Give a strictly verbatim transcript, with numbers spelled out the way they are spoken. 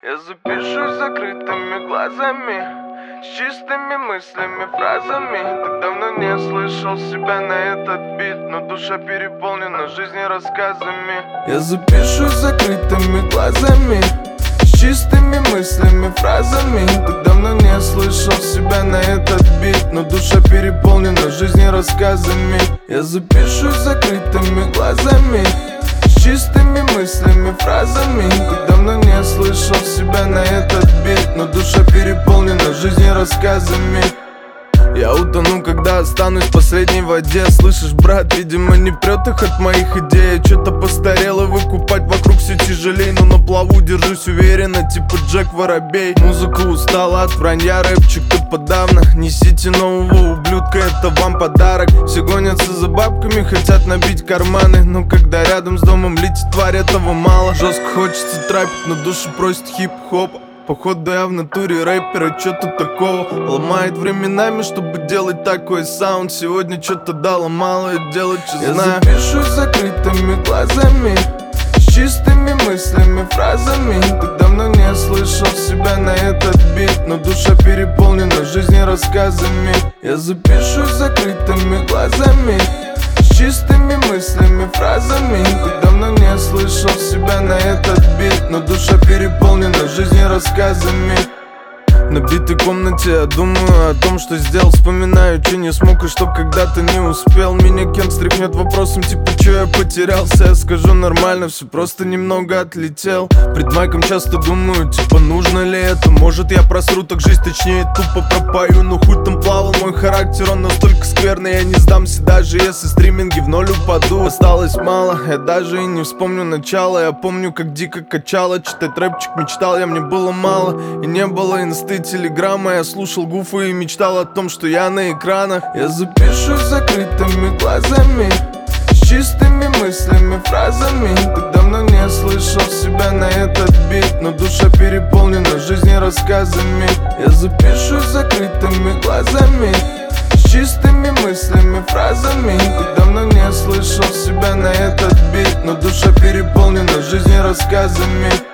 Я запишу с закрытыми глазами, с чистыми мыслями, фразами. Так давно не слышал себя на этот бит, но душа переполнена жизнью рассказами. Я запишу с закрытыми глазами, с чистыми мыслями, фразами. Так давно не слышал себя на этот бит, но душа переполнена жизнью рассказами. Я запишу с закрытыми глазами, с чистыми мыслями, фразами. Так давно не слышал себя на этот бит, но душа переполнена жизнью рассказами. Я утону, когда останусь в последней воде. Слышишь, брат, видимо не прет их от моих идей. Я что-то постарел и выкупать вокруг все тяжелей, но на плаву держусь уверенно, типа Джек Воробей. Музыка устала от вранья, рэпчик-то подавно. Несите нового ублюдка, это вам подарок. Все гонятся за бабками, хотят набить карманы, но когда рядом с домом летит тварь, этого мало. Жестко хочется трапить, но душу просит хип-хоп. Походу я в натуре рэпера, чё тут такого? Ломает временами, чтобы делать такой саунд. Сегодня чё-то дало мало и делать, что знаю. Я запишу с закрытыми глазами, с чистыми мыслями, фразами. Так давно не слышал себя на этот бит, но душа переполнена жизнью рассказами. Я запишу с закрытыми глазами, с чистыми мыслями, фразами. Так давно не слышал себя на этот бит, но душа переполнена жизнью рассказами. В набитой комнате я думаю о том, что сделал. Вспоминаю, че не смог и что когда-то не успел. Меня Кент стряхнет вопросом типа, че я потерялся. Я скажу нормально, все просто немного отлетел. Пред майком часто думаю, типа, нужно ли это? Может я просру, так жизнь точнее тупо пропою. Но хуй там плавал, мой характер, он настолько скверный. Я не сдамся, даже если стриминги в ноль упаду. Осталось мало, я даже и не вспомню начало. Я помню, как дико качало, читать рэпчик мечтал я, мне было мало. И не было инсты, телеграмма. Я слушал гуфы и мечтал о том, что я на экранах. Я запишу с закрытыми глазами, с чистыми мыслями, фразами. Так давно не слышал себя на этот бит, но душа переполнена жизнью рассказами. Я запишу с закрытыми глазами, с чистыми мыслями, фразами. Так давно не слышал себя на этот бит, но душа переполнена жизнью рассказами.